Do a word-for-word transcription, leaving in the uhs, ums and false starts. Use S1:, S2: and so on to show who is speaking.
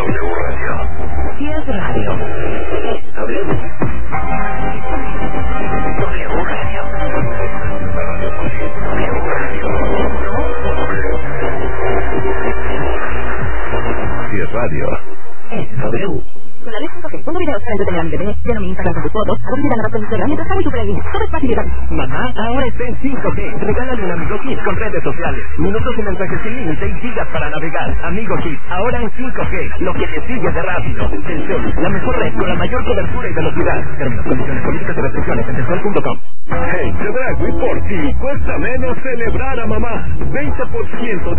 S1: Si es radio, es W. W Radio. W Radio. Si es radio, es W.
S2: Con la cinco G, pongo videos para entretener a mi bebé, lleno mi Instagram con tus fotos, a visitar la productora mientras hago tu playlist. Todo es fácil y rápido.
S3: Mamá, ahora está en cinco G. Regálale un Amigo Kids con redes sociales. Minutos y mensajes sin límite y gigas para navegar. Amigo Kids, ahora en cinco G. Lo que te sigue de rápido. Telcel, la mejor red con la mayor cobertura y velocidad. Términos, condiciones, políticas y restricciones en telcel punto com.
S4: Hey, Chedragui, por ti cuesta menos celebrar a mamá. veinte por ciento de